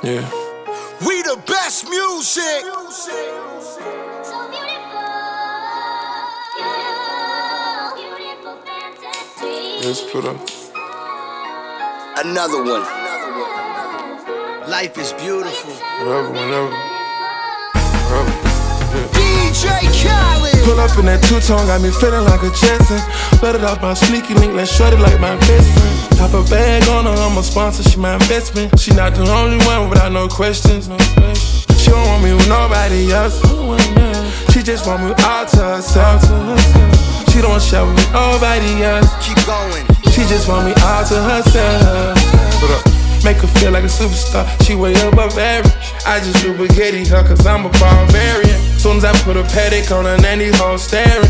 Yeah. We the best music. So beautiful, beautiful fantasy. Let's put up. Another one. Life is beautiful. Whenever. DJ Khaled. Pull up in that two-tone, got me feeling like a Jetson. Let it off my sneaky link, let's shorty like my best friend. Top a bag on her, I'm a sponsor, she my investment. She not the only one without no questions. She don't want me with nobody else. She just want me all to herself. She don't want share with nobody else. Keep going. She just want me all to herself. Make her feel like a superstar, she way above average. I just do spaghetti her cause I'm a barbarian. Soon as I put a paddock on her, nanny hole staring.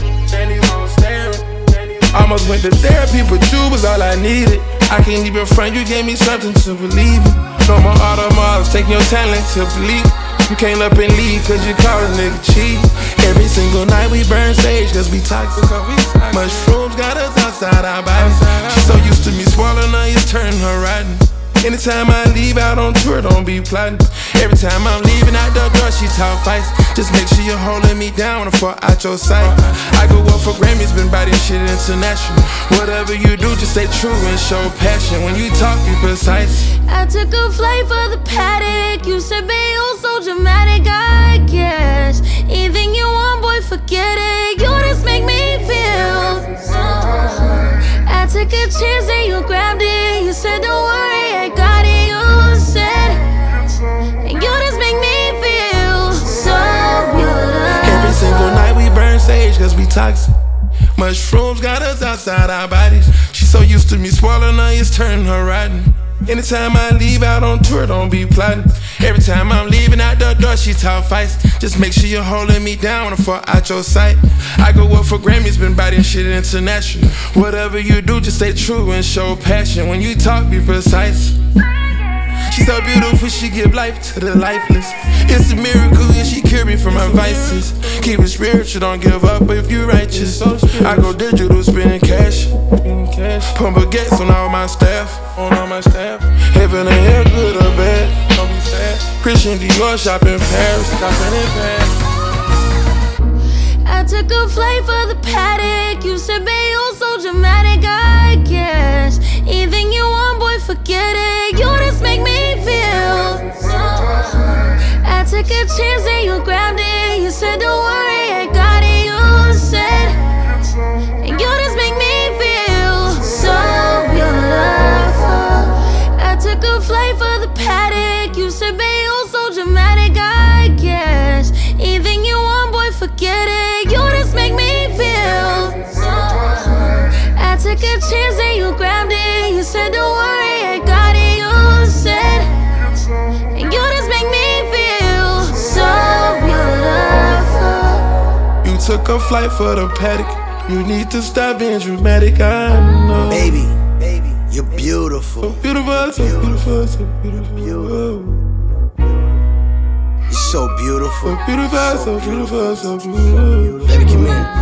Almost went to therapy, but you was all I needed. I can't even front, you gave me something to believe in. No more automobiles, taking your talent to believe. You can't up and leave cause you call a nigga cheat. Every single night we burn sage cause we toxic. Mushrooms got us outside our bodies. She's so used to me swallowing her, it's turning her rotten. Anytime I leave out on tour, don't be plotting. Every time I'm leaving out the door, she talk fights. Just make sure you're holding me down before out your sight. I go up for Grammys, been biting shit international. Whatever you do, just stay true and show passion. When you talk, be precise. I took a flight for the paddock. You said, babe, you're so dramatic, I guess. Anything you want, boy, forget it. You just make me feel. I took a chance and you grabbed it. You said, don't worry, I got it. You said, and you just make me feel so beautiful. Every single night we burn sage cause we toxic. Mushrooms got us outside our bodies. She's so used to me swallowing her, it's turning her rotten. Anytime I leave out on tour, don't be plotting. Every time I'm leaving out the door, she talk fights. Just make sure you're holding me down before out your sight. I go up for Grammys, been biting shit international. Whatever you do, just stay true and show passion. When you talk, be precise. She's so beautiful, she give life to the lifeless. It's a miracle, and she cured me from my vices. Keep it spiritual, don't give up if you righteous. I go digital, spending cash. Pump baguettes on all my staff. Heaven and hell, good or bad. Don't be sad. Christian Dior, shop in Paris. I took a flight for the paddock. You said, babe, you're so dramatic, I guess. Anything you want, boy, forget it. You just make me feel. I took a chance and you grabbed it. You said, don't worry, I got it. You said, and you just make me feel so beautiful. I took a flight for the paddock. You said, babe, you're so dramatic, I guess. Anything you want, boy, forget it. You just make me feel. I took a chance and you grabbed it. You said, don't worry, I got it. You said, and you just make me feel so beautiful. You took a flight for the paddock. You need to stop being dramatic, I know. Baby, you're beautiful. So beautiful, so beautiful, so beautiful. You're so beautiful. So beautiful, so beautiful, so beautiful. Baby, come here.